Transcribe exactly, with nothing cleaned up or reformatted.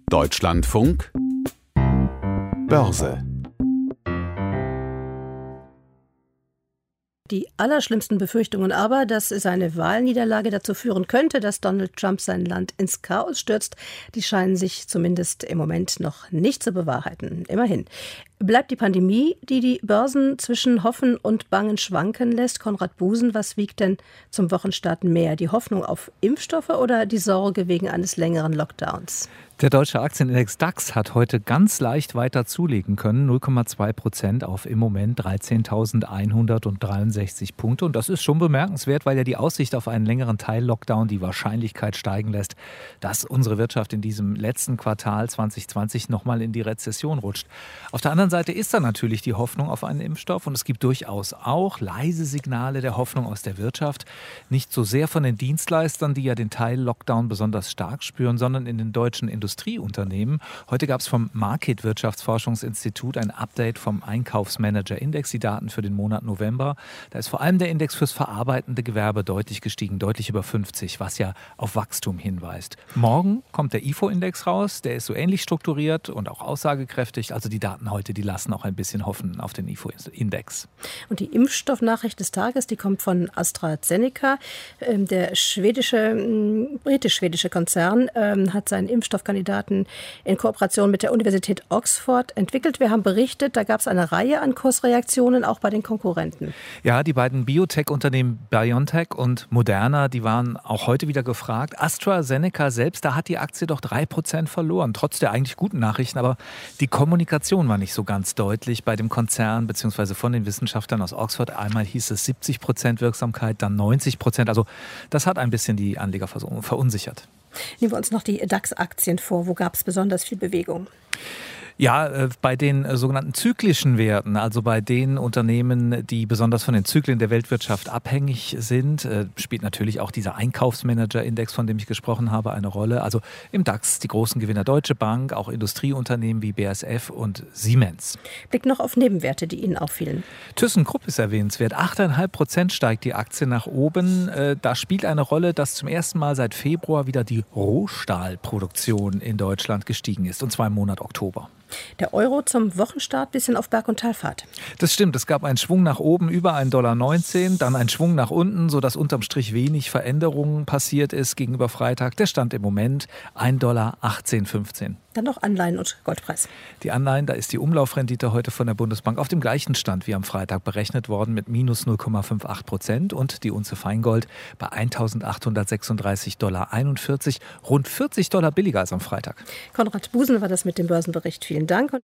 Deutschlandfunk Börse. Die allerschlimmsten Befürchtungen aber, dass seine Wahlniederlage dazu führen könnte, dass Donald Trump sein Land ins Chaos stürzt, die scheinen sich zumindest im Moment noch nicht zu bewahrheiten. Immerhin. Bleibt die Pandemie, die die Börsen zwischen Hoffen und Bangen schwanken lässt? Konrad Busen, was wiegt denn zum Wochenstart mehr? Die Hoffnung auf Impfstoffe oder die Sorge wegen eines längeren Lockdowns? Der deutsche Aktienindex DAX hat heute ganz leicht weiter zulegen können, null Komma zwei Prozent auf im Moment dreizehntausendeinhundertdreiundsechzig Punkte. Und das ist schon bemerkenswert, weil ja die Aussicht auf einen längeren Teil-Lockdown die Wahrscheinlichkeit steigen lässt, dass unsere Wirtschaft in diesem letzten Quartal zwanzig zwanzig nochmal in die Rezession rutscht. Auf der anderen Seite ist da natürlich die Hoffnung auf einen Impfstoff und es gibt durchaus auch leise Signale der Hoffnung aus der Wirtschaft. Nicht so sehr von den Dienstleistern, die ja den Teil-Lockdown besonders stark spüren, sondern in den deutschen Industrieunternehmen. Industrieunternehmen. Heute gab es vom Market Wirtschaftsforschungsinstitut ein Update vom Einkaufsmanager-Index, die Daten für den Monat November. Da ist vor allem der Index fürs verarbeitende Gewerbe deutlich gestiegen, deutlich über fünfzig, was ja auf Wachstum hinweist. Morgen kommt der I F O-Index raus, der ist so ähnlich strukturiert und auch aussagekräftig. Also die Daten heute, die lassen auch ein bisschen hoffen auf den I F O-Index. Und die Impfstoffnachricht des Tages, die kommt von AstraZeneca. Der schwedische, britisch-schwedische Konzern hat seinen Impfstoffkandidaten in Kooperation mit der Universität Oxford entwickelt. Wir haben berichtet, da gab es eine Reihe an Kursreaktionen, auch bei den Konkurrenten. Ja, die beiden Biotech-Unternehmen BioNTech und Moderna, die waren auch heute wieder gefragt. AstraZeneca selbst, da hat die Aktie doch drei Prozent verloren, trotz der eigentlich guten Nachrichten. Aber die Kommunikation war nicht so ganz deutlich bei dem Konzern, beziehungsweise von den Wissenschaftlern aus Oxford. Einmal hieß es siebzig Prozent Wirksamkeit, dann neunzig Prozent. Also das hat ein bisschen die Anleger verunsichert. Nehmen wir uns noch die DAX-Aktien vor. Wo gab es besonders viel Bewegung? Ja, äh, bei den äh, sogenannten zyklischen Werten, also bei den Unternehmen, die besonders von den Zyklen der Weltwirtschaft abhängig sind, äh, spielt natürlich auch dieser Einkaufsmanager-Index, von dem ich gesprochen habe, eine Rolle. Also im DAX die großen Gewinner Deutsche Bank, auch Industrieunternehmen wie B A S F und Siemens. Blick noch auf Nebenwerte, die Ihnen auffielen. ThyssenKrupp ist erwähnenswert. acht Komma fünf Prozent steigt die Aktie nach oben. Äh, da spielt eine Rolle, dass zum ersten Mal seit Februar wieder die Rohstahlproduktion in Deutschland gestiegen ist, und zwar im Monat Oktober. Der Euro zum Wochenstart bisschen auf Berg- und Talfahrt. Das stimmt, es gab einen Schwung nach oben über ein Komma neunzehn Dollar, dann einen Schwung nach unten, sodass unterm Strich wenig Veränderungen passiert ist gegenüber Freitag. Der Stand im Moment ein Komma achtzehn fünfzehn Dollar. Dann noch Anleihen und Goldpreis. Die Anleihen, da ist die Umlaufrendite heute von der Bundesbank auf dem gleichen Stand wie am Freitag berechnet worden mit minus null Komma achtundfünfzig Prozent und die Unze Feingold bei eintausendachthundertsechsunddreißig Komma einundvierzig Dollar, rund vierzig Dollar billiger als am Freitag. Konrad Busen war das mit dem Börsenbericht. Vielen Dank.